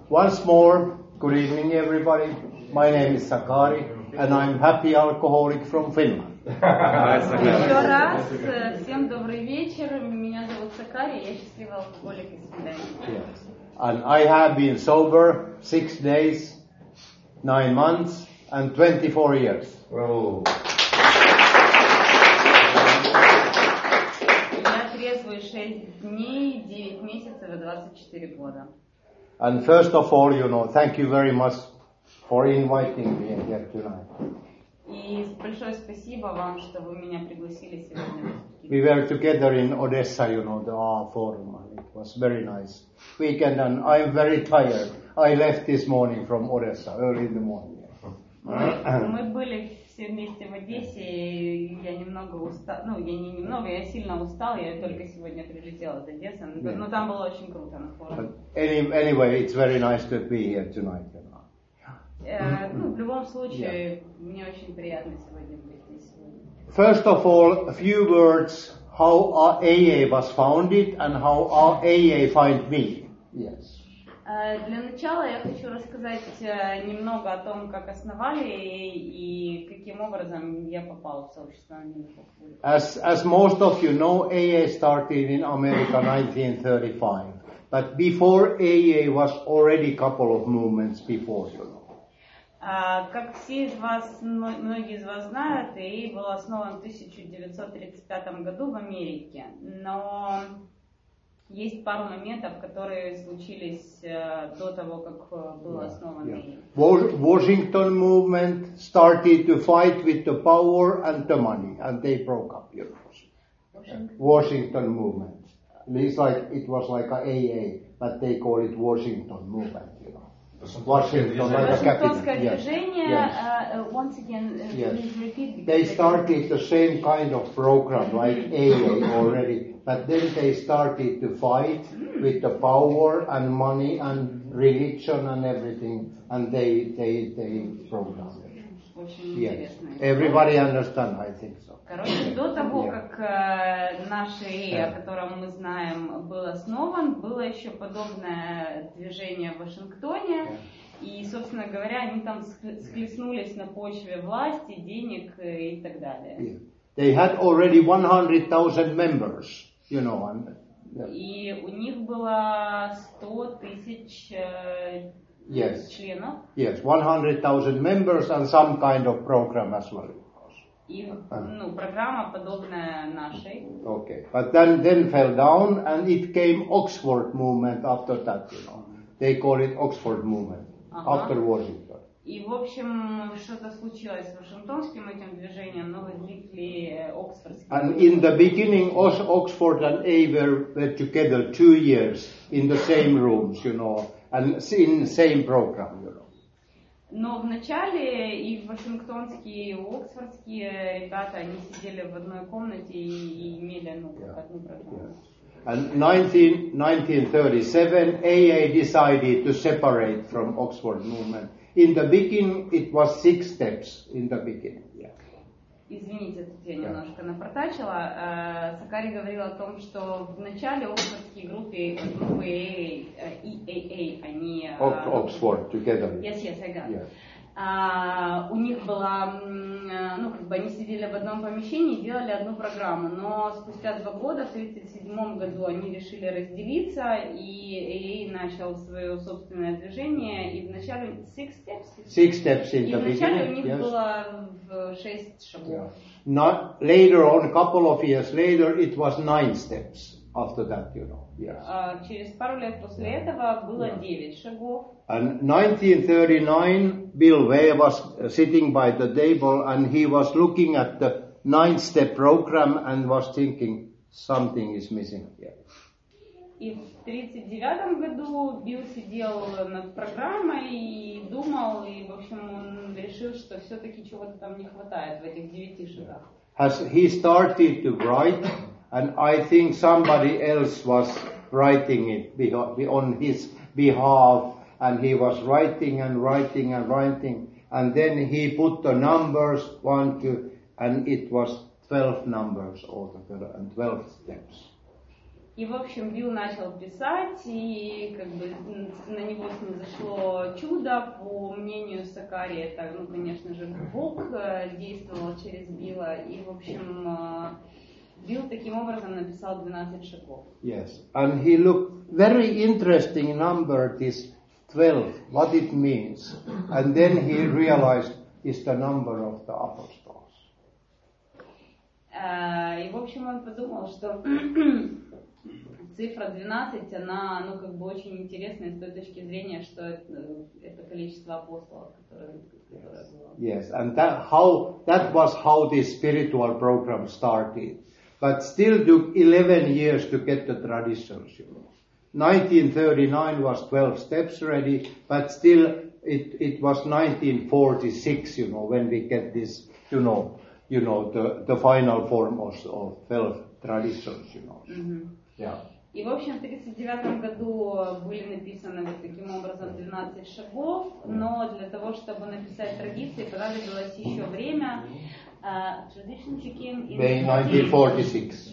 Once more, good evening everybody. My name is Sakari and I'm happy alcoholic from Finland. Еще раз, всем добрый вечер. Меня зовут Сакари, я счастливый алкоголик из Финляндии. Yes. And I have been sober 6 days, 9 months and 24 years. Oh. Я трезвый 6 дней, 9 месяцев и 24 года. And first of all, thank you very much for inviting me here tonight. И большое спасибо вам, что вы меня пригласили сегодня. We were together in Odessa, the R Forum, and it was very nice weekend, and I'm very tired. I left this morning from Odessa, early in the morning. Мы были все вместе в Одессе, и я немного устал, я сильно устал, я только сегодня прилетела из Одессы, но там было очень круто на форуме. Anyway, it's very nice to be here tonight. В любом случае, мне очень приятно сегодня быть здесь сегодня. First of all, a few words how our AA was founded and how our AA found me. Yes. Для начала я хочу рассказать немного о том, как основали и каким образом я попал в сообщество анонимных алкоголиков. As most of you know, AA started in America 1935, but before AA was already a couple of movements before. Как все из вас, многие из вас знают, ИА был основан в 1935 году в Америке, но есть пару моментов, которые случились до того, как был основан ИА. Washington movement started to fight with the power and the money, and they broke up. Washington movement. It was like a AA, but they call it Washington movement. Washington, like a capital. Yes. Once again, please repeat. They started the same kind of program like AA already, but then they started to fight with the power and money and religion and everything, and they programmed it. Yes. Everybody understand, I think so. Короче, до того, как наш ИА, о котором мы знаем, был основан, было еще подобное движение в Вашингтоне. И, собственно говоря, они там схлестнулись на почве власти, денег и так далее. They had already 100,000 members, И у них было 100 тысяч членов. Yes, 100,000 members and some kind of program as well. И, программа подобная нашей. Okay, but then fell down and it came Oxford movement after that, They call it Oxford movement after Washington. И, в общем, что-то случилось с Вашингтонским этим движением, но возникли Оксфордские. And in the beginning, Oxford and A were together 2 years in the same rooms, and in the same program, Но в начале и Вашингтонские, и Оксфордские ребята, они сидели в одной комнате и имели одну программу. And 1937, AA decided to separate from Oxford movement. In the beginning, it was 6 steps in the beginning. Извините, тут я немножко напортачила. Сакари говорил о том, что в начале оксфордские группы EAA, они... Oxford together. Yes, I got it. У них была, они сидели в одном помещении и делали одну программу, но спустя 2 года, в 1937 году, они решили разделиться, и AA начал свое собственное движение, и вначале 6 steps, in и the вначале у них yes. было 6 шагов. Not later on, a couple of years later, it was 9 steps. After that, yes. Через пару лет после этого было 9 шагов. And 1939, Bill Way was sitting by the table and he was looking at the 9-step program and was thinking something is missing here. И в 1939 году Билл сидел над программой и думал, и, в общем, он решил, что все-таки чего-то там не хватает в этих 9 шагах. As he started to write, and I think somebody else was writing it on his behalf, and he was writing, and then he put the numbers 1, 2, and it was 12 numbers altogether and 12 steps. И, в общем, Билл начал писать, и как бы на него снизошло чудо. По мнению Сакари, это, ну, конечно же, Бог действовал через Билла. И, в общем, Билл таким образом написал 12 шагов. Yes, and he looked very interesting number, this 12, what it means. And then he realized it's the number of the apostles. И, в общем, он подумал, что цифра 12, она, ну, как бы очень интересная с той точки зрения, что это количество апостолов, которое было. Yes, and that was how this spiritual program started. But still took 11 years to get the traditions, you know. 1939 was 12 steps ready, but still it was 1946, you know, when we get this, you know, the final form of 12 traditions, you know. Mm-hmm. Yeah. И, в общем, в 1939 году были написаны вот таким образом 12 шагов, но для того, чтобы написать традиции, понадобилось еще время. Tradition came in 1946.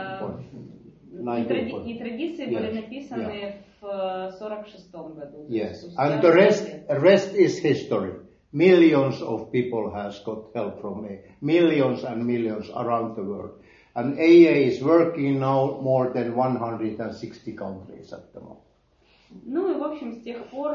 И традиции были написаны в 1946 году. Yes, and the rest is history. Millions of people has got help from me. Millions and millions around the world. And AA is working now more than 160 countries at the moment. Ну и, в общем, с тех пор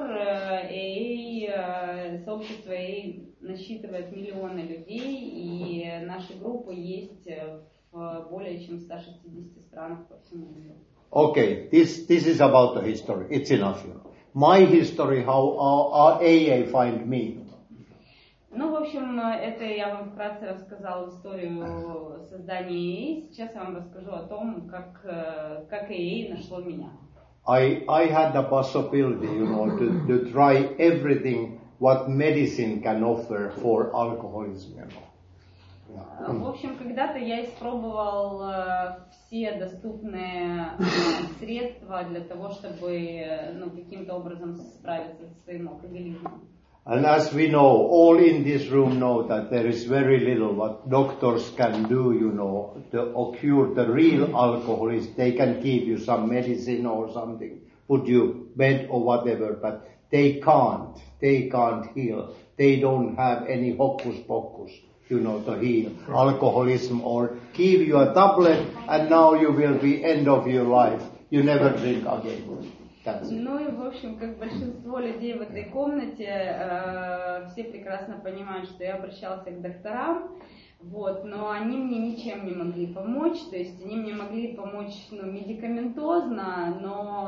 сообщество AA насчитывает миллионы людей, и наши группы есть в более чем 160 странах по всему миру. Okay, this is about the history. It's enough, you know. My history, how AA find me. Ну, в общем, это я вам вкратце рассказала историю создания AA. Сейчас я вам расскажу о том, как AA нашло меня. I had the possibility, you know, to try everything what medicine can offer for alcoholism, you know. В общем, когда-то я испробовал все доступные средства для того, чтобы, ну, каким-то образом справиться со своим алкоголизмом. And as we know, all in this room know that there is very little what doctors can do, you know, to cure the real alcoholists. They can give you some medicine or something, put you bed or whatever, but they can't heal. They don't have any hocus pocus, you know, to heal alcoholism or give you a tablet and now you will be end of your life. You never drink again. Ну и, в общем, как большинство людей в этой комнате, все прекрасно понимают, что я обращался к докторам, вот, но они мне ничем не могли помочь, то есть они мне могли помочь, ну, медикаментозно, но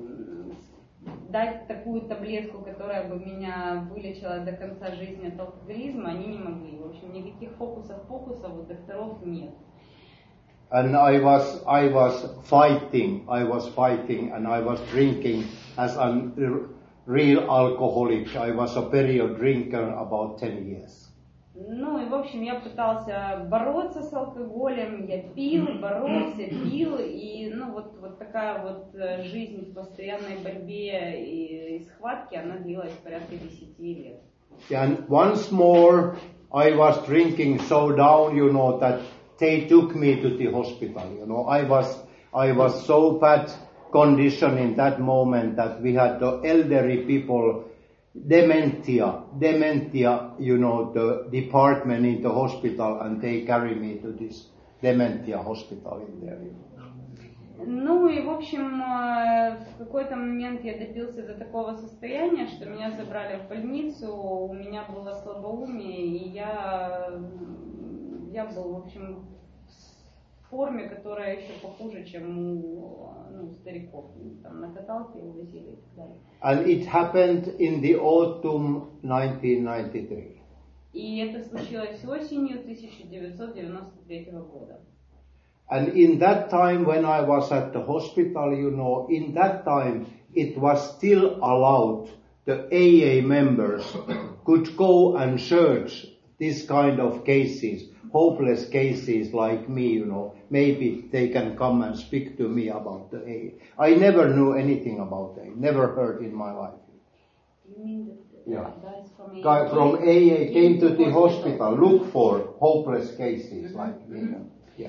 дать такую таблетку, которая бы меня вылечила до конца жизни от алкоголизма, они не могли. В общем, никаких фокусов у докторов нет. And I was fighting, and I was drinking as a real alcoholic. I was a period drinker about 10 years. Ну и, в общем, я пытался бороться с алкоголем, я пил, боролся, пил, и, ну, вот такая вот жизнь в постоянной борьбе и схватке, она длилась порядка 10 лет. And once more, I was drinking so down, you know, that they took me to the hospital, you know. I was so bad condition in that moment that we had the elderly people, dementia, you know, the department in the hospital, and they carry me to this dementia hospital in there. Ну и, в общем, в какой-то момент я добился до такого состояния, что меня забрали в больницу, у меня было слабоумие, и я был, в общем, в форме, которая еще похуже, чем у стариков. Там на каталке увозили и так далее. And it happened in the autumn 1993. И это случилось осенью 1993 года. And in that time when I was at the hospital, you know, in that time it was still allowed the AA members could go and search this kind of cases, hopeless cases like me, you know. Maybe they can come and speak to me about the AA. I never knew anything about AA, never heard in my life. You mean that guys from AA? Guy from AA came to the hospital, look for hopeless cases like me. Yes.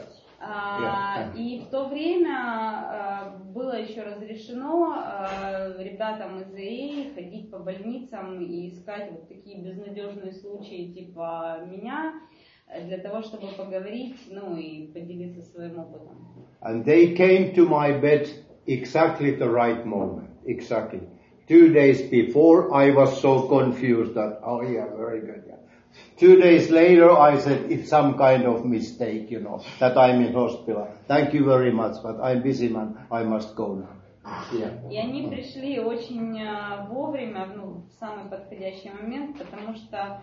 И в то время было еще разрешено ребятам из АА ходить по больницам и искать вот такие безнадежные случаи типа меня, для того, чтобы поговорить, ну и поделиться своим опытом. And they came to my bed exactly the right moment, exactly. 2 days before, I was so confused that, oh yeah, very good, yeah. 2 days later, I said, it's some kind of mistake, you know, that I'm in hospital. Thank you very much, but I'm busy, man. I must go now. Yeah. И они пришли очень вовремя, ну, в самый подходящий момент, потому что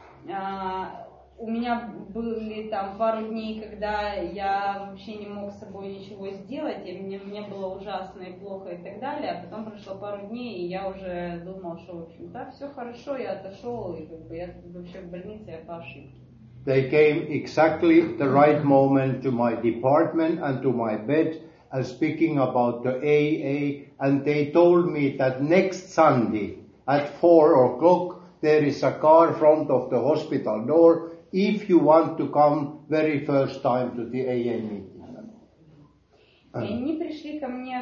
у меня были там пару дней, когда я вообще не мог с собой ничего сделать, и мне было ужасно и плохо и так далее, а потом прошло пару дней, и я уже думал, что, в общем, да, все хорошо, я отошел, и как бы я вообще в больнице, я по ошибке. They came exactly the right moment to my department and to my bed and speaking about the AA, and they told me that next Sunday at 4 o'clock there is a car in front of the hospital door if you want to come very first time to the AA meeting. И они пришли ко мне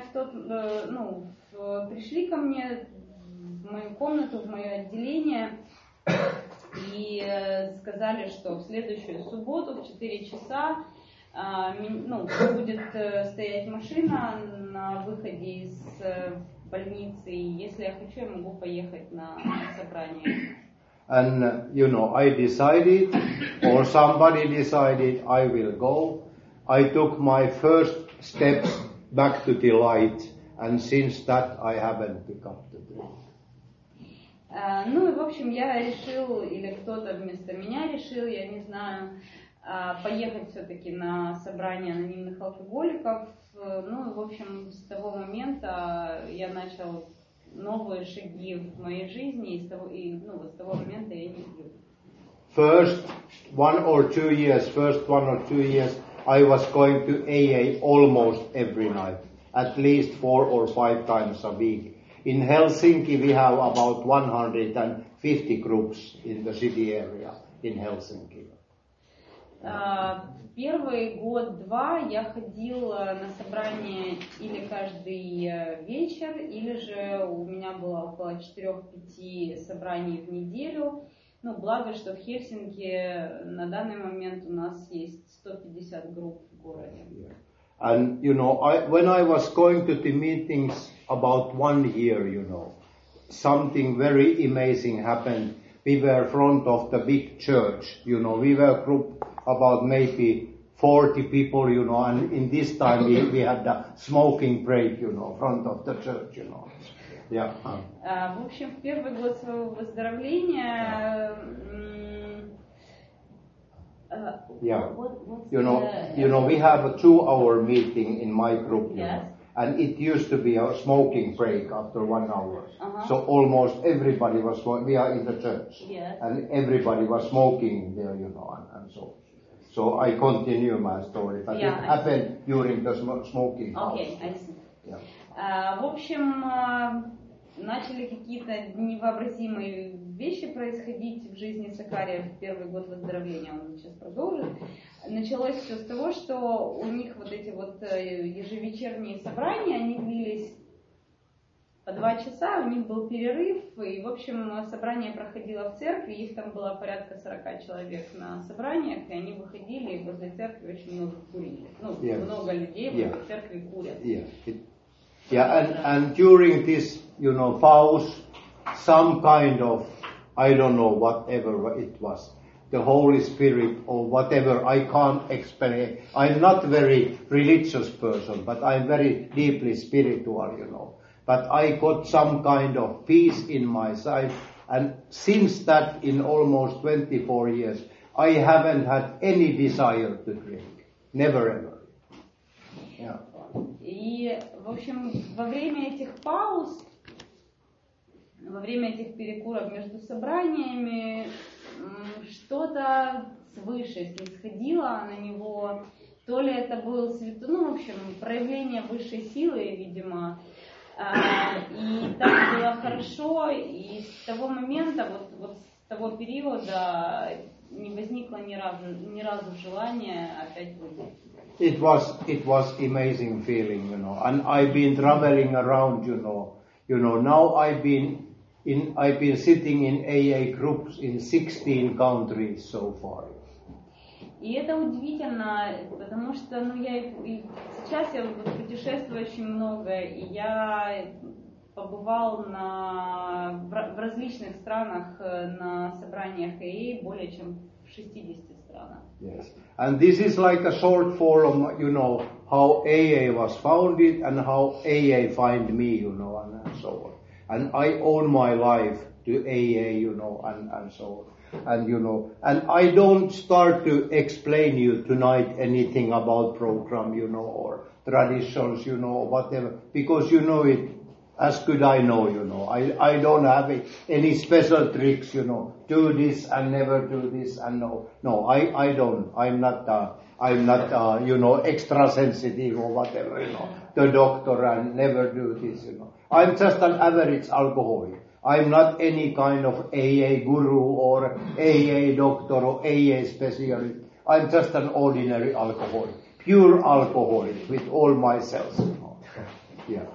пришли ко мне в мою комнату, в мое отделение и сказали, что в следующую субботу в 4 часа будет стоять машина на выходе из больницы, и если я хочу, я могу поехать на собрание. And, you know, I decided, or somebody decided, I will go. I took my first steps back to the light, and since that I haven't picked up the dream. Ну и, в общем, я решил, или кто-то вместо меня решил, я не знаю, поехать все-таки на собрание анонимных алкоголиков. Ну и, в общем, с того момента я начал новые шаги в моей жизни, и с того момента я не пью. First 1 or 2 years, I was going to AA almost every night, at least 4 or 5 times a week. In Helsinki, we have about 150 groups in the city area in Helsinki. Первый год-два я ходил на собрание или каждый вечер, или же у меня было около 4-5 собраний в неделю. Ну, благо, что в Хельсинки на данный момент у нас есть 150 групп в городе. And, you know, when I was going to the meetings about 1 year, you know, something very amazing happened. We were in front of the big church, you know, we were a group about maybe 40 people, you know, and in this time we had a smoking break, you know, in front of the church, you know. Yeah. В общем, в первый год своего выздоровления you know, we have a 2-hour meeting in my group, you know, and it used to be a smoking break after 1 hour. So almost everybody was, we are in the church, and everybody was smoking there, you know, and so. So I continue my story, but it happened during the smoking house. Okay, I see. В общем, начали какие-то невообразимые вещи происходить в жизни Сакария в первый год выздоровления, он сейчас продолжит. Началось все с того, что у них вот эти вот ежевечерние собрания, они длились по 2 часа, у них был перерыв, и, в общем, собрание проходило в церкви, их там было порядка 40 человек на собраниях, и они выходили, и возле церкви очень много курили. Ну, много людей возле церкви курят. And during this, you know, pause, some kind of, I don't know, whatever it was, the Holy Spirit or whatever, I can't explain. I'm not very religious person, but I'm very deeply spiritual, you know. But I got some kind of peace in my side, and since that, in almost 24 years, I haven't had any desire to drink. Never ever. Yeah. И, в общем, во время этих пауз, во время этих перекуров между собраниями, что-то свыше снисходило на него. То ли это был в общем, проявление высшей силы, видимо. И так было хорошо, и с того момента, вот с того периода не возникло ни разу желания опять выпить. it was amazing feeling, you know. And I've been traveling around, you know. Now I've been sitting in AA groups in 16 countries so far. И это удивительно, потому что, сейчас я вот путешествую очень много, и я побывал в различных странах на собраниях AA, более чем в 60 странах. Yes. And this is like a short form, you know, how AA was founded and how AA find me, you know, and so on. And I owe my life to AA, you know, and so on. And, you know, and I don't start to explain you tonight anything about program, you know, or traditions, you know, whatever, because you know it as good I know, you know. I don't have any special tricks, you know, do this and never do this and no, I don't. I'm not, you know, extra sensitive or whatever, you know, the doctor and never do this, you know. I'm just an average alcoholic. I'm not any kind of AA guru or AA doctor or AA specialist. I'm just an ordinary alcoholic, pure alcoholic with all my cells. Yeah.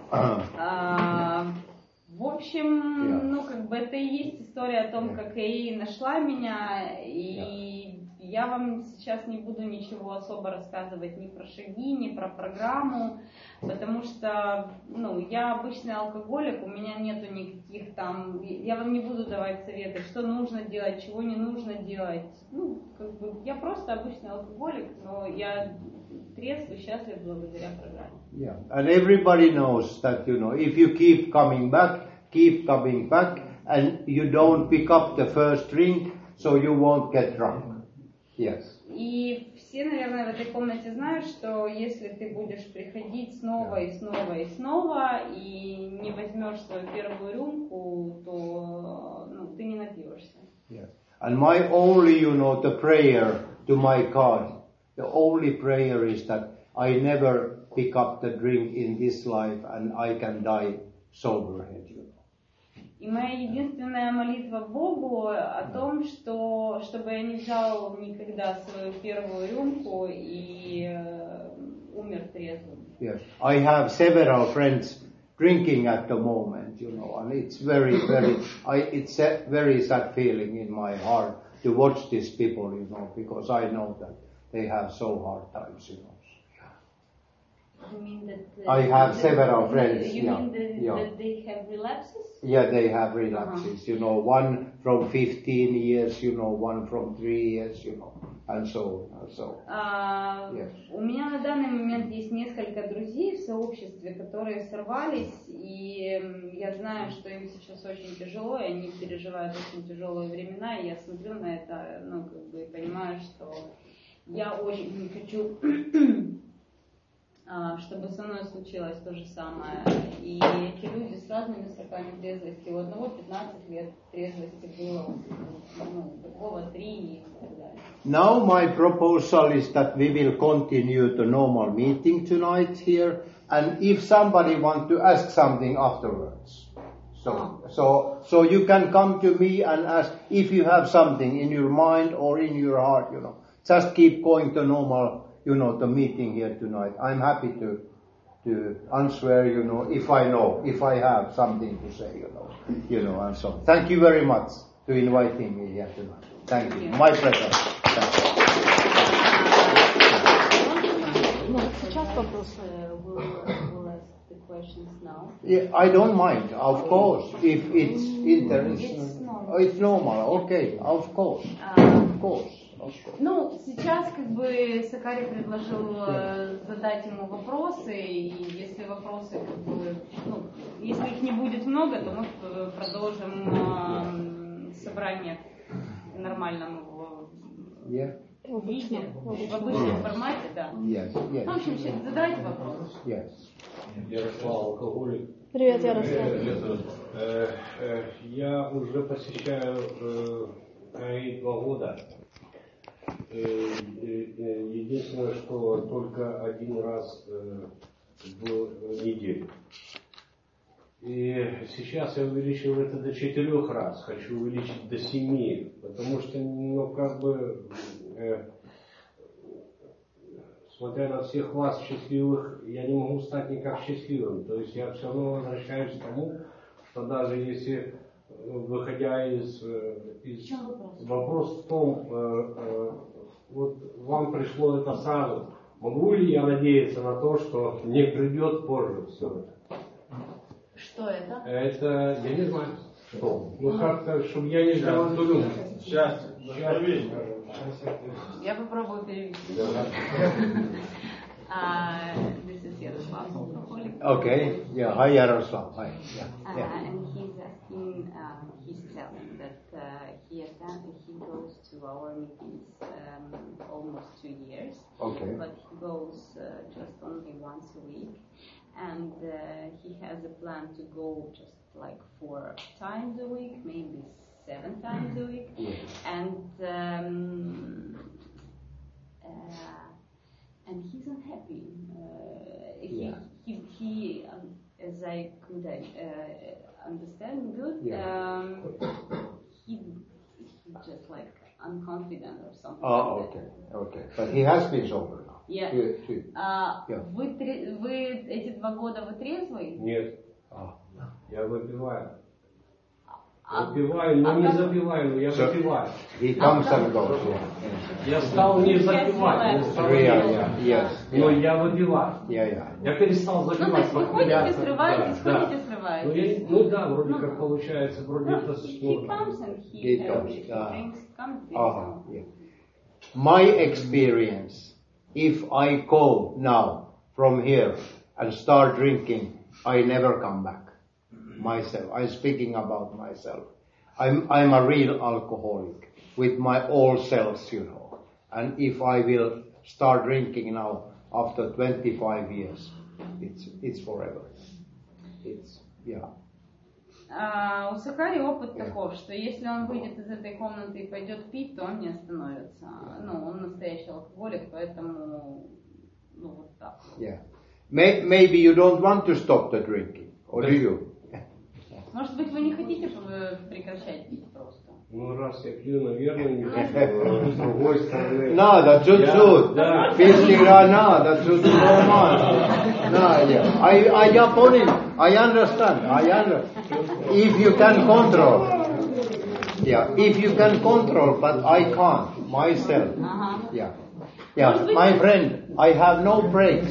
В общем, это и есть история о том, как AA нашла меня, и я вам сейчас не буду ничего особо рассказывать ни про шаги, ни про программу, потому что, я обычный алкоголик, у меня нету никаких там, я вам не буду давать советы, что нужно делать, чего не нужно делать. Я просто обычный алкоголик, но я трезв и счастлив благодаря программе. Yeah, and everybody knows that, you know, if you keep coming back, and you don't pick up the first drink, so you won't get drunk. Yes. И все, наверное, в этой комнате знают, что если ты будешь приходить снова и снова и снова и не возьмешь свою первую рюмку, то ты не напьешься. Yes. And my only, you know, the prayer to my God, the only prayer is that I never pick up the drink in this life and I can die sober-head, you know. И моя единственная молитва Богу о том, чтобы я не взял никогда свою первую рюмку и умер трезвым. Yes, I have several friends drinking at the moment, you know, and it's it's a very sad feeling in my heart to watch these people, you know, because I know that they have so hard times, you know. You mean that I have several friends. You mean that they have relapses? Yeah, they have relapses. You know, one from 15 years, you know, one from 3 years, you know, and so on. Yes. У меня на данный момент есть несколько друзей в сообществе, которые сорвались, и я знаю, что им сейчас очень тяжело, и они переживают очень тяжелые времена, и я смотрю на это, и понимаю, что я очень не хочу, чтобы со мной случилось то же самое. И эти люди с разными сроками трезвости, у одного 15 лет трезвости было, у другого 3 и так далее. Now my proposal is that we will continue the normal meeting tonight here, and if somebody wants to ask something afterwards, so you can come to me and ask if you have something in your mind or in your heart, you know. Just keep going to normal, you know, the meeting here tonight. I'm happy to answer, you know, if I have something to say, you know, and so on. Thank you very much to inviting me here tonight. Thank you. My pleasure. Сейчас вопросы. We'll ask the questions now. Yeah, I don't mind, of course, if it's interesting. It's normal. Okay, of course. Сейчас Сакари предложил задать ему вопросы, и если вопросы, если их не будет много, то мы продолжим собрание в нормальном виде, в обычном формате, да. Yes. В общем, задавайте вопросы. Yes. Ярослав, алкоголик. Привет, Ярослав. Я уже посещаю КАИ 2 года. Единственное, что только один раз в неделю. И сейчас я увеличил это до 4 раз, хочу увеличить до 7, потому что, смотря на всех вас счастливых, я не могу стать никак счастливым. То есть я все равно возвращаюсь к тому, что даже если, выходя из вопрос в том, вот вам пришло это сразу, могу ли я надеяться на то, что мне придет позже все это? Что это? Это, я не знаю, что. Ну как-то, чтобы я не знал, что думаю. Счастье. Я попробую перевести. This is Yaroslav, alcoholic. Okay, yeah, hi Yaroslav, hi. And he's asking, he's telling that he goes to our meetings almost 2 years. Okay. But he goes just only once a week. And he has a plan to go just like 4 times a week, maybe 7 times a week. Yeah. And he's unhappy. Yeah. He as I could understand good, he just like unconfident or something. Oh, like okay, that. okay. But he has been sober now. Yeah. Yeah. Вы эти 2 года вы трезвый? Нет, Ah. я выпиваю. Выпиваю, но не запиваю, я выпиваю. He comes and goes, yeah. Я стал не запивать, я стал Yeah, yes. но я выпиваю. Yeah. Я перестал Ну, то запивать. есть вы ходите, срываетесь, Да. ходите, срываетесь. Ну да, вроде как получается, вроде это He comes and he He comes, drinks, comes, Uh-huh, yeah. My experience, if I go now from here and start drinking, I never come back. Myself, I'm speaking about myself. I'm a real alcoholic with my all cells, you know. And if I will start drinking now after 25 years, it's forever. It's, yeah. У Сакари опыт таков, что если он выйдет из этой комнаты и пойдет пить, то он не остановится. Ну, он настоящий алкоголик, поэтому, ну, вот так. Yeah. Maybe you don't want to stop the drinking, or do you? Может быть, вы не хотите прекращать пить просто? Ну раз я пью, наверное, не хочу. С другой стороны. Надо, чуть-чуть. Да. 50 грамм надо, чуть-чуть нормально. Я понял, I understand. If you can control. Yeah, if you can control, but I can't, myself. Yeah, my friend, I have no breaks.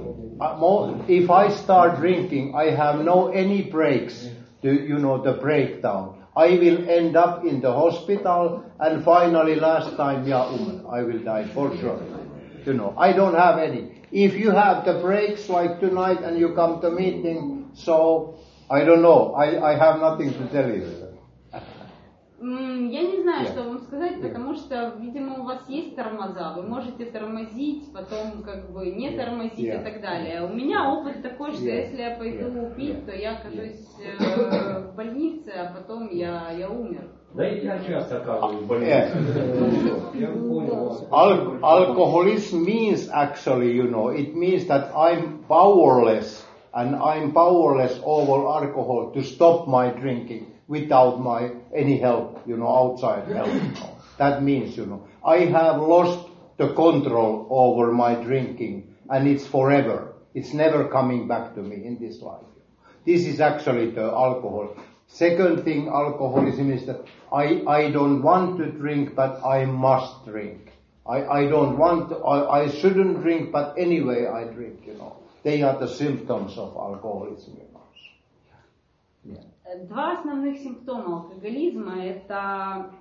If I start drinking, I have no any breaks. The breakdown. I will end up in the hospital, and finally last time, I will die for sure. I don't have any. If you have the breaks like tonight and you come to meeting, so, I don't know, I have nothing to tell you. Я не знаю, что вам сказать, потому что, видимо, у вас есть тормоза, вы можете тормозить, потом как бы не тормозить и так далее. У меня опыт такой, что если я пойду пить, то я окажусь в больнице, а потом я умер. Да и я часто оказываюсь в больнице. Я понял. Alcoholism means actually, it means that I'm powerless, and I'm powerless over alcohol to stop my drinking without any help, outside help. That means, I have lost the control over my drinking, and it's forever. It's never coming back to me in this life. This is actually the alcohol. Second thing, alcoholism is that I don't want to drink, but I must drink. I don't want to, I shouldn't drink, but anyway I drink, They are the symptoms of alcoholism, Yeah. 2 основных симптома алкоголизма – это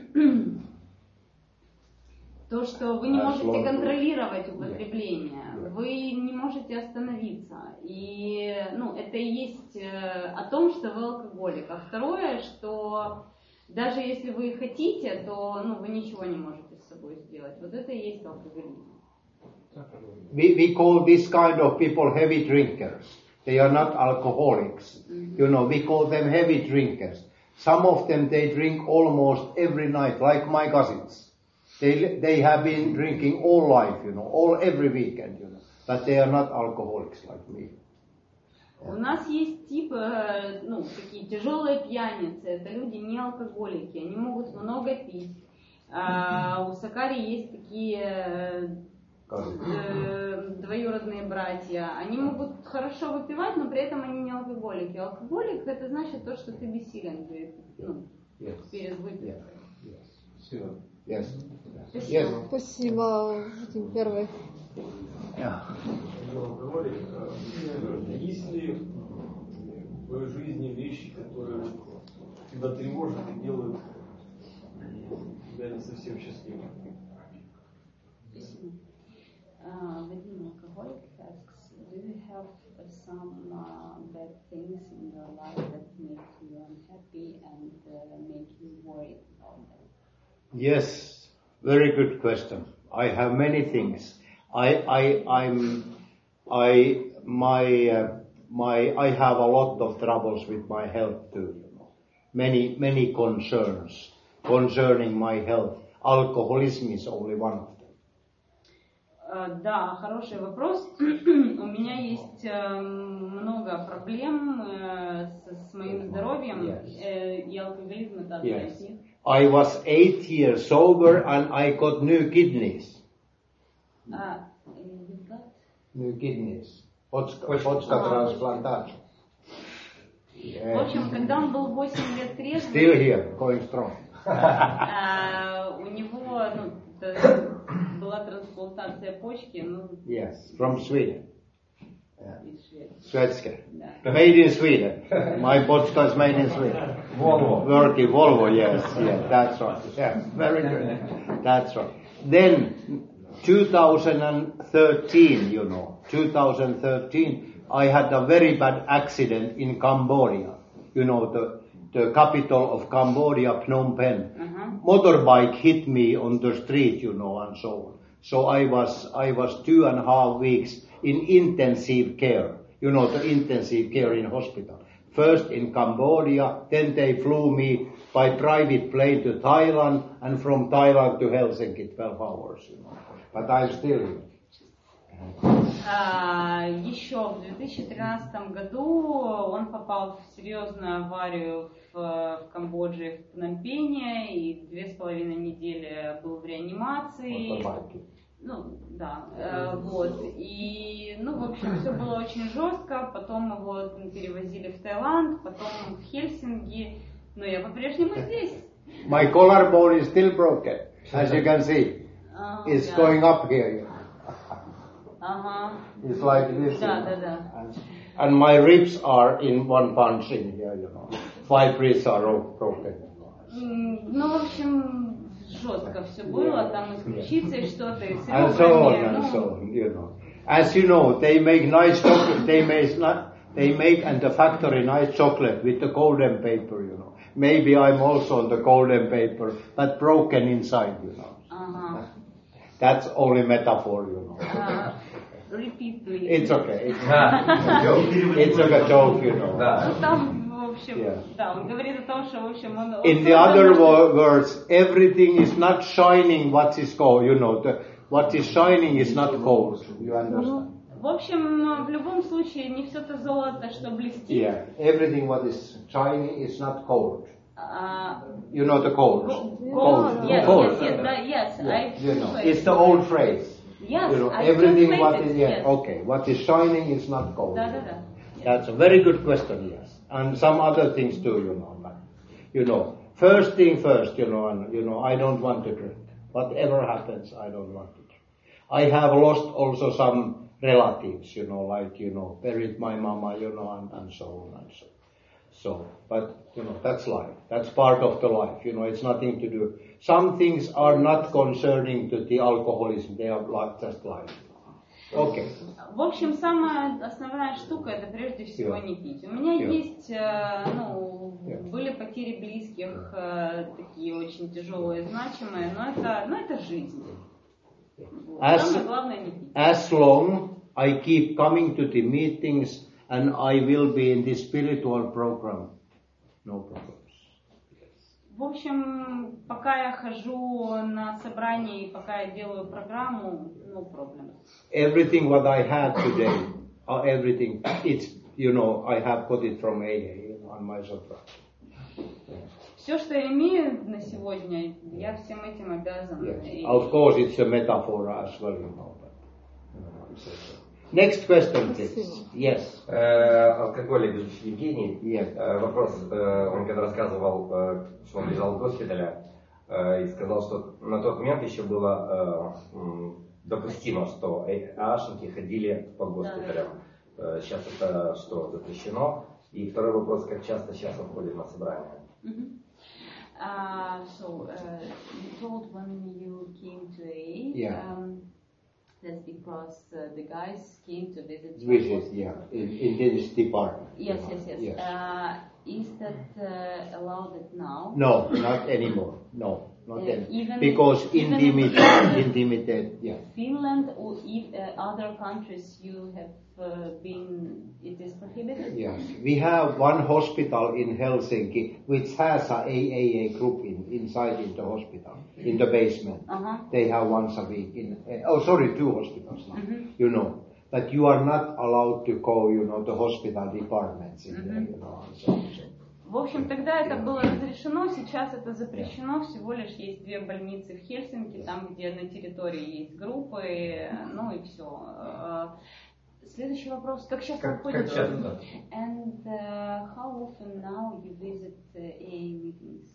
то, что вы не можете контролировать употребление, вы не можете остановиться. И это и есть о том, что вы алкоголик. А второе, что даже если вы хотите, то вы ничего не можете с собой сделать. Вот это и есть алкоголизм. We call this kind of people heavy drinkers. They are not alcoholics. We call them heavy drinkers. Some of them, they drink almost every night, like my cousins. They have been drinking all life, every weekend, But they are not alcoholics like me. У нас есть типы, такие тяжелые пьяницы. Это люди не алкоголики, они могут много пить. У Сакари есть такие двоюродные братья, они могут хорошо выпивать, но при этом они не алкоголики. Алкоголик это значит то, что ты бессилен перед выпивкой. Все. Yes. Спасибо. Yes. Спасибо, первый. Есть ли в твоей жизни вещи, которые тебя тревожат и делают тебя не совсем счастливым? Vadim Alcoholic asks, do you have some bad things in your life that make you unhappy and make you worried about them? Yes, very good question. I have many things. I have a lot of troubles with my health too. Many concerns concerning my health. Alcoholism is only one of them. Да, хороший вопрос. У меня есть много проблем с моим здоровьем, и алкоголизм это одна из них. I was 8 years sober and I got new kidneys. New kidneys. Почка трансплантация. В общем, когда он был 8 лет трезвым, Still here, going strong. у него была трансплантация почки, Yes, from Sweden. из Швеции. Svenska. Да. Made in Sweden. My vodka is made in Sweden. Volvo. Working Volvo, yes, that's right. Yeah, very good. That's right. Then, 2013, 2013, I had a very bad accident in Cambodia. The capital of Cambodia, Phnom Penh. Motorbike hit me on the street, and so on. So I was 2.5 weeks in intensive care. The intensive care in hospital. First in Cambodia, then they flew me by private plane to Thailand, and from Thailand to Helsinki, 12 hours. But I'm still here. Еще в 2013 году он попал в серьезную аварию в Камбодже, в Пномпене, и 2,5 недели был в реанимации. Вот. И, в общем, все было очень жестко. Потом его перевозили в Таиланд, потом в Хельсинки. Но я по-прежнему здесь. My collarbone is still broken, as you can see. It's going up here. It's like this. Да. And my ribs are in one punch in here, 5 ribs are broken. В общем, жестко все было, там и с ключицей что-то, и с And so on, As you know, they make nice chocolate, they make in the factory nice chocolate with the golden paper, Maybe I'm also on the golden paper, but broken inside, That's only metaphor, Repeat, please. It's okay. It's like a joke, Там, в общем, он говорит о том, что, в общем, он... In the other words, everything is not shining what is gold, what is shining is not gold. You understand? В общем, в любом случае, не все то золото, что блестит. Yeah, everything what is shining is not gold. You know the gold? Gold. Yes. It's the old phrase. Yes, everything what is okay. What is shining is not gold. That's a very good question, yes. And some other things too, but, first thing first, I don't want to drink. Whatever happens, I don't want to drink. I have lost also some relatives, buried my mama, and so on and so. So, but, that's life. That's part of the life, it's nothing to do. Some things are not concerning to the alcoholism, they are just life. Okay. В общем, самая основная штука это прежде всего не пить. У меня есть, были потери близких, такие очень тяжелые, значимые, но это жизнь. Самое главное не пить. As long I keep coming to the meetings and I will be in the spiritual program, no problems. В общем, пока я хожу на собрания и пока я делаю программу, no problem. Everything what I had today, everything, it's, I have got it from AA, on my subtraction. Все, что я имею на сегодня, я всем этим обязан. Yes. Of course, it's a metaphor as well, Next question, please. Yes. Алкоголик Евгений. Yes. Вопрос. Он когда рассказывал, что он бежал в госпиталя, и сказал, что на тот момент еще было допустимо, что ААшники ходили по госпиталям. Сейчас это что, запрещено? И второй вопрос, как часто сейчас он ходит на собрания? So you told when you came to AA, Yeah. that's because the guys came to visit you. Visit, yeah, in this department. Yes. Is that allowed now? No, not anymore. No, not anymore. Even Because even intimidate, yeah. Finland or other countries you have been, it is prohibited? Yes. We have one hospital in Helsinki which has a AAA group inside in the hospital, in the basement. They have once a week 2 hospitals now, you know. But you are not allowed to go, you know, the hospital departments in there, you know. В общем, тогда это было разрешено, сейчас это запрещено, всего лишь есть 2 больницы в Хельсинки, там, где на территории есть группы, ну и все. Следующий вопрос, как часто вы ходите? And how often now you visit AA meetings?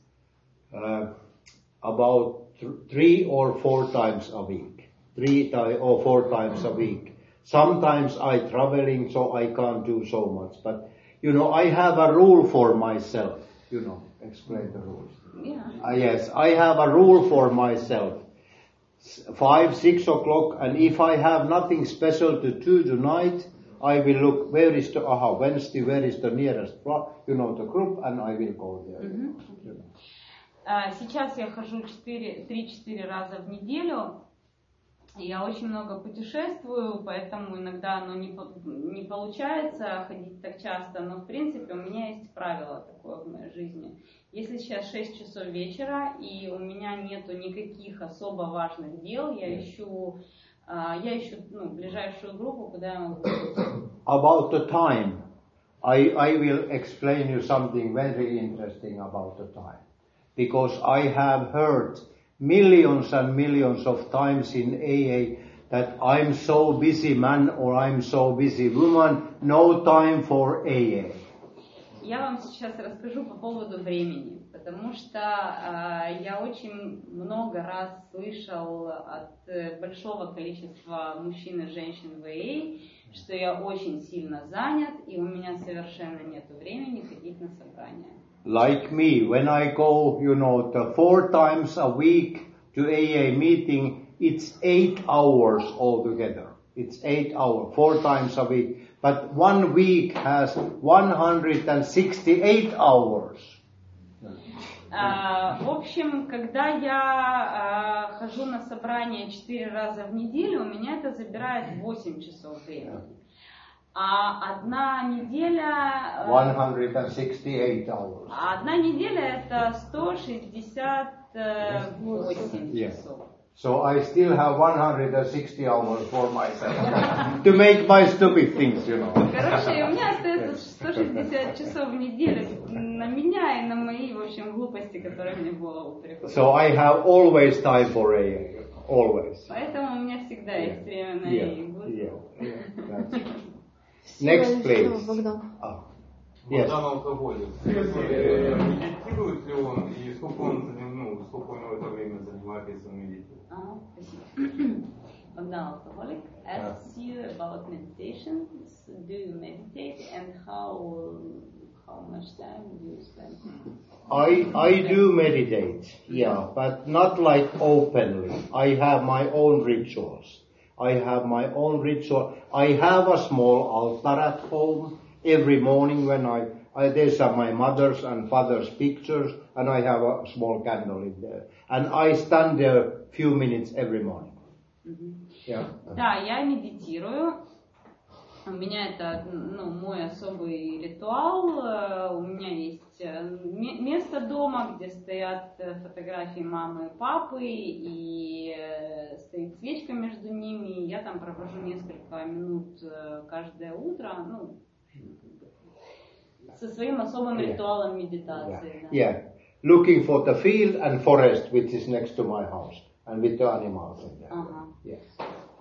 About 3 or 4 times a week. 3 or 4 times a week. Sometimes I traveling, so I can't do so much. But, you know, I have a rule for myself. You know, explain the rules. Yeah. Yes, I have a rule for myself. 5, 6 o'clock, and if I have nothing special to do tonight, I will look, where is the, Wednesday, where is the nearest, you know, the group, and I will go there. You know. Сейчас я хожу 3-4 раза в неделю. Я очень много путешествую, поэтому иногда оно не получается ходить так часто, но в принципе у меня есть правило такое в моей жизни. Если сейчас 6 часов вечера и у меня нету никаких особо важных дел, я ищу ближайшую группу, куда я могу. About the time, I will explain you something very interesting about the time, because I have heard millions and millions of times in AA that I'm so busy man or I'm so busy woman, no time for AA. Я вам сейчас расскажу по поводу времени, потому что я очень много раз слышал от большого количества мужчин и женщин в AA, что я очень сильно занят и у меня совершенно нет времени ходить на собрания. Like me, when I go, you know, 4 times a week to AA meeting, it's 8 hours altogether. It's 8 hours, 4 times a week. But 1 week has 168 hours. В общем, когда я хожу на собрание 4 раза в неделю, у меня это забирает 8 часов времени. А одна неделя... 168 hours. Одна неделя это 168 часов. So I still have 160 hours for myself to make my stupid things, you know. Короче, у меня остается 160 часов в неделю на меня и на мои, в общем, глупости, которые мне в голову приходят. So I have always time for AA, always. Поэтому у меня всегда есть время на AA. Next, please. Богдан. Yes. Богдан алкоголик. Медитирует ли он и сколько он в это время занимает, если он медитирует? Спасибо. Bogdan alcoholic asks you about meditation. Do you meditate and how much time do you spend? I do meditate, yeah, but not like openly. I have my own rituals. I have a small altar at home. Every morning when there's my mother's and father's pictures, and I have a small candle in there. And I stand there few minutes every morning. Yeah. Да, я медитирую. У меня это, мой особый ритуал. У меня есть место дома, где стоят фотографии мамы и папы, и стоит свечка между ними. И я там провожу несколько минут каждое утро, со своим особым ритуалом медитации. Yeah. Looking for the field and forest which is next to my house and with the animals in there. Ага. Yes. А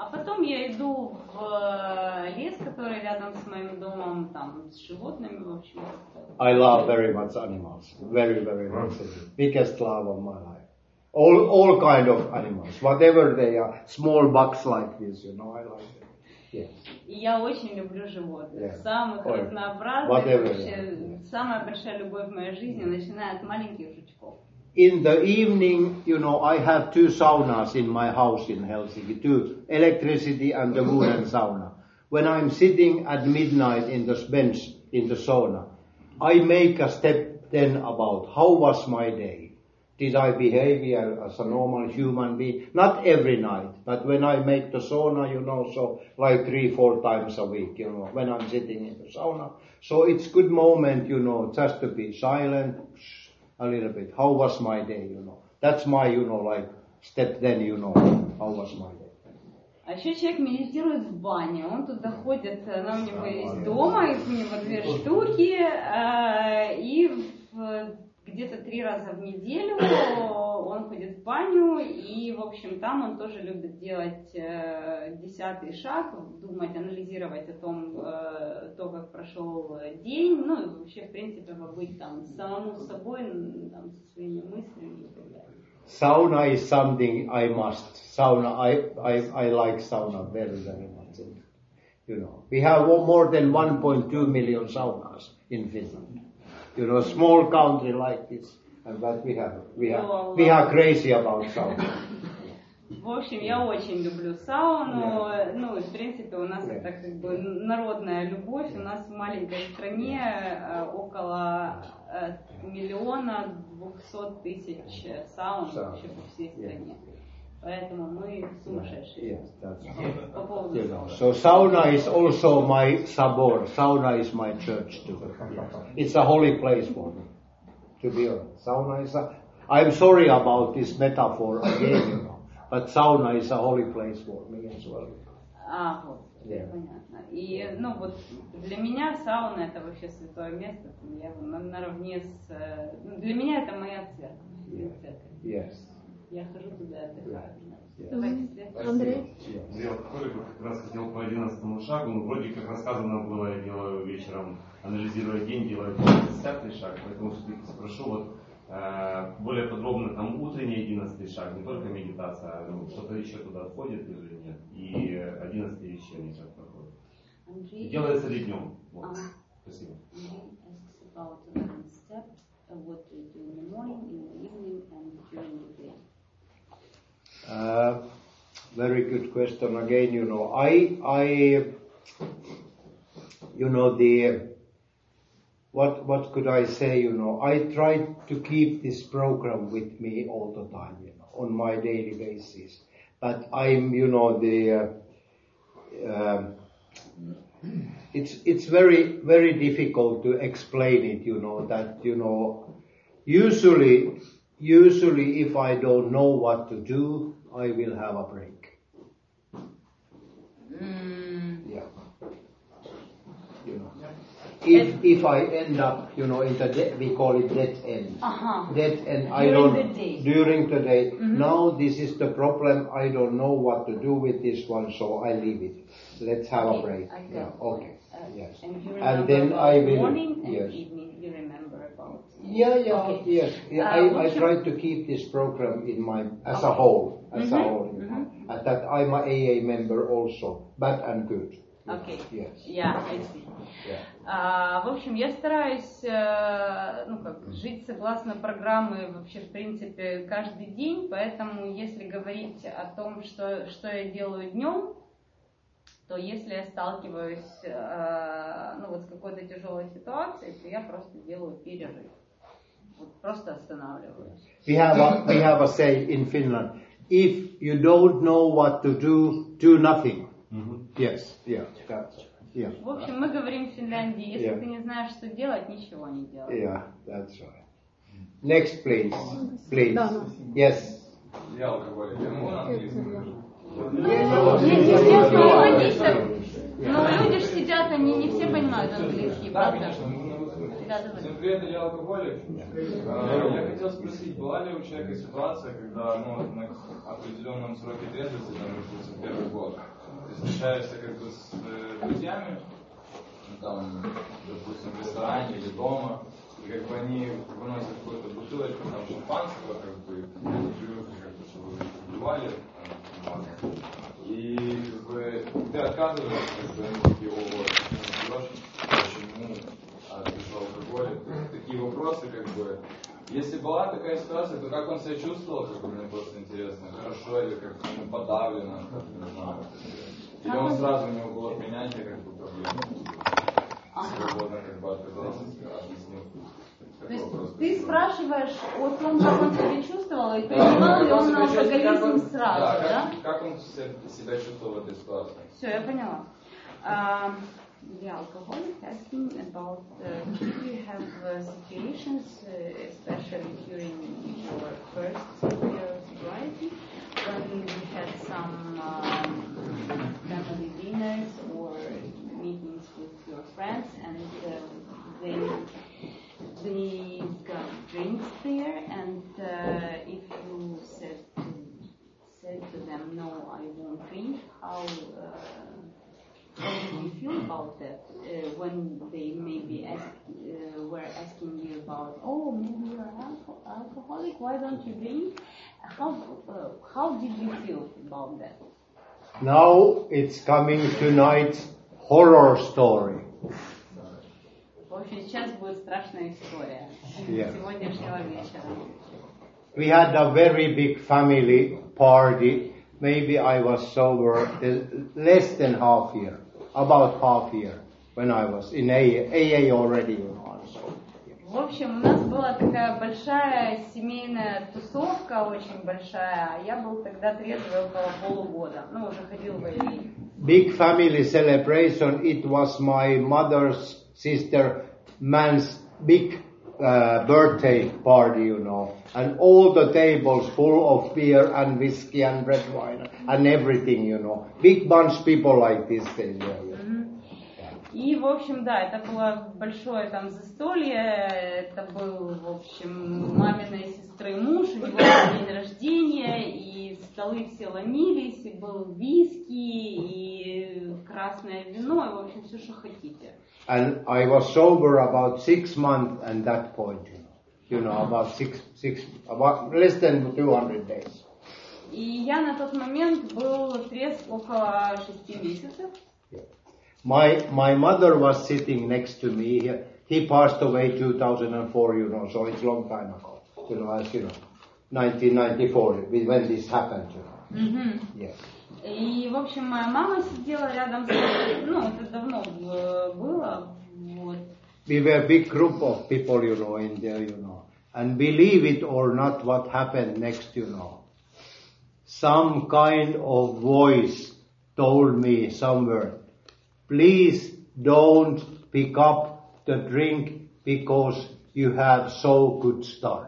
А потом я иду в лес, который рядом с моим домом, там, с животными, в общем. I love very much animals. Very, very much. Biggest love of my life. All kind of animals. Whatever they are. Small bugs like this, I like them. Yes. И я очень люблю животных. Yeah. Самых Or разнообразных. whatever, Вообще, самая большая любовь в моей жизни, начиная от маленьких жучков. In the evening, I have 2 saunas in my house in Helsinki, 2 electricity and the wooden sauna. When I'm sitting at midnight in the bench in the sauna, I make a step then about how was my day. Did I behave as a normal human being? Not every night, but when I make the sauna, so like 3-4 times a week, when I'm sitting in the sauna. So it's good moment, just to be silent, a little bit. How was my day, That's my, like, step then, how was my day. А еще человек медитирует в бане. Он туда ходит, она у него есть дома, их у него 2 штуки, и где-то 3 раза в неделю он ходит в баню, и, в общем, там он тоже любит делать 10-й шаг, думать, анализировать о том, как прошел день, и вообще, в принципе, побыть там самому с собой, там, со своими мыслями и так далее. Sauna is something I must. Sauna, I like sauna very, very much. We have more than 1.2 million saunas in Finland. Small country like this, but we are crazy about sauna. В общем, я очень люблю сауну. В принципе, у нас это как бы народная любовь. У нас в маленькой стране около 1 200 000 саун вообще по всей стране. Поэтому мы сумасшедшие. По поводу сауны. So sauna is also my sabor. Sauna is my church too. It's a holy place for me. To be honest, sauna is I'm sorry about this metaphor again, but sauna is a holy place for me as well. Понятно. И, для меня сауна это вообще святое место. Я наравне с... Для меня это моя церковь. Yes. Я хожу туда и отдыхаю. Андрей? Я как раз хотел по 11 шагу, вроде как рассказано было, я делаю вечером, анализируя день, делаю 10-й шаг, поэтому все-таки спрошу, более подробно, там утренний 11 шаг, не только медитация, что-то еще туда входит или нет, и 11-й вечерний шаг проходит. И делается ли днем? Спасибо. Very good question again. What could I say? I try to keep this program with me all the time, on my daily basis. But I'm, it's very, very difficult to explain it. That usually if I don't know what to do, I will have a break. Yeah. If I end up, in the we call it dead end. Dead end. During the day. Mm-hmm. Now this is the problem. I don't know what to do with this one, so I leave it. Let's have a break. Okay. Yes. And then I will. Morning and evening. You remember about. Yes. I try to keep this program in mind as a whole. And that I'm a AA member also, bad and good. Okay. Yes. Yeah, I see. В общем, я стараюсь, жить согласно программы вообще, в принципе, каждый день, поэтому, если говорить о том, что я делаю днем, то если я сталкиваюсь, с какой-то тяжелой ситуацией, то я просто делаю перерыв. Просто останавливаюсь. We have a say in Finland. If you don't know what to do nothing. Mm-hmm. Yes, yeah. В общем, мы говорим в Финляндии, если ты не знаешь, что делать, ничего не делай. Yeah, that's right. Next, please. Yes. Я алкоголик, я могу на английском. Но люди же сидят, они не все понимают английский, правда? Всем привет, я алкоголик. Я хотел спросить, была ли у человека ситуация, когда на определенном сроке трезвости, там, допустим, первый год, ты встречаешься как бы с друзьями, там, допустим, в ресторане или дома, и как бы они выносят какую-то бутылочку там шампанского, как бы, чтобы вы выпивали, и как бы ты отказываешься, как бы они такие, почему пришел алкоголь, такие вопросы, как бы. Если была такая ситуация, то как он себя чувствовал, как бы мне просто интересно, хорошо или как подавлено, как не знаю. Или он сразу у него было принятие как бы проблемы. Свободно как бы отказался, объяснил. То есть ты спрашиваешь о том, как он себя чувствовал, и принимал ли он алкоголизм сразу, да? Как он себя чувствовал в этой ситуации? Все, я поняла. The alcoholic asking about do you have situations, especially during your first year of sobriety, when you had some family dinners or meetings with your friends, and they got drinks there, and if you said to them, no, I won't drink, how did you feel about that when they maybe were asking you about, oh, maybe you're an alcoholic, why don't you drink? How did you feel about that? Now it's coming tonight's horror story. В общем, сейчас будет страшная история сегодняшнего вечера. We had a very big family party. Maybe I was sober less than half year, about half year, when I was in AA already, you know. В общем, у нас была такая большая семейная тусовка, очень большая, а я был тогда трезвый около полугода, уже ходил в AA. Big family celebration, it was my mother's sister man's big birthday party, you know, and all the tables full of beer and whiskey and red wine and everything, you know. Big bunch people like this thing. И, в общем, да, это было большое там застолье, это был, в общем, маминой сестры муж, у него был день рождения, и столы все ломились, и был виски, и красное вино, и, в общем, все, что хотите. And I was sober about 6 months at that point, you know, about less than 200 days. И я на тот момент был трезв около 6 месяцев. My mother was sitting next to me. He passed away 2004, you know, so it's a long time ago. You know, as you know, 1994 when this happened, you know. Mm-hmm. Yes. И, в общем, моя мама сидела рядом с ней, это давно было, вот. We were a big group of people, you know, in there, you know. And believe it or not, what happened next, you know. Some kind of voice told me somewhere, please don't pick up the drink because you have so good start.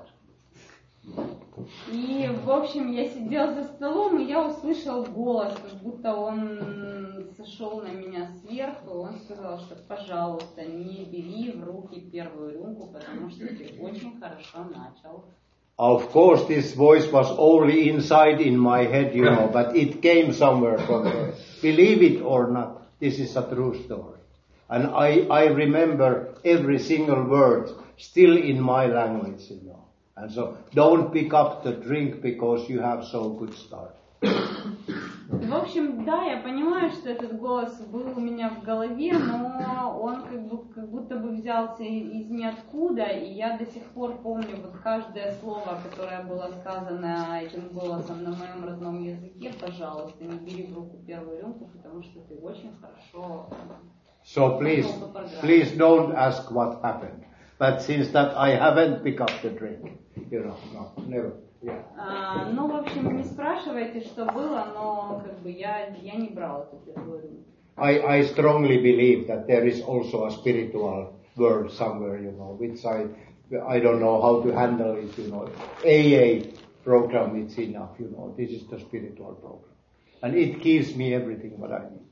И, в общем, я сидела за столом, и я услышал голос, как будто он сошел на меня сверху, и он сказал, что, пожалуйста, не бери в руки первую рюмку, потому что ты очень хорошо начал. Of course, this voice was only inside in my head, you know, but it came somewhere from there. Believe it or not, this is a true story. And I remember every single word still in my language, you know. And so, don't pick up the drink because you have so good start. В общем, да, я понимаю, что этот голос был у меня в голове, но он как будто бы взялся из ниоткуда, и я до сих пор помню вот каждое слово, которое было сказано этим голосом на моем родном языке. Пожалуйста, не бери в руку первую рюмку, потому что ты очень хорошо... So please don't ask what happened. But since that I haven't picked up the drink, you know, no, never. Yeah. Ну, в общем, не спрашивайте, что было, но как бы я не брал эту первую рюмку. I strongly believe that there is also a spiritual world somewhere, you know, which I don't know how to handle it, you know. AA program, it's enough, you know. This is the spiritual program. And it gives me everything what I need.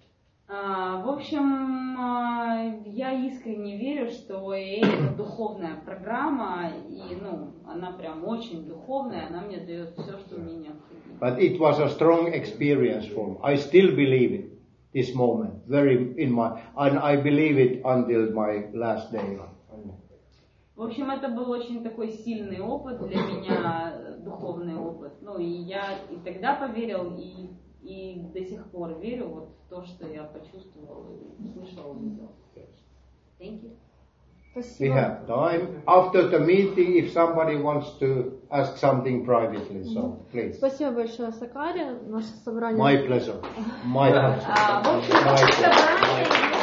В общем, я искренне верю, что AA это духовная программа, и она прям очень духовная, она мне дает все, что мне необходимо. But it was a strong experience for me. I still believe it, this moment, and I believe it until my last day. В общем, это был очень такой сильный опыт для меня, духовный опыт. И я и тогда поверил, и до сих пор верю вот в то, что я почувствовал, услышал, увидел. Thank you. We have time after the meeting if somebody wants to ask something privately, so please. Спасибо большое, Сакари. Наше собрание. My pleasure. My pleasure. В общем, наше собрание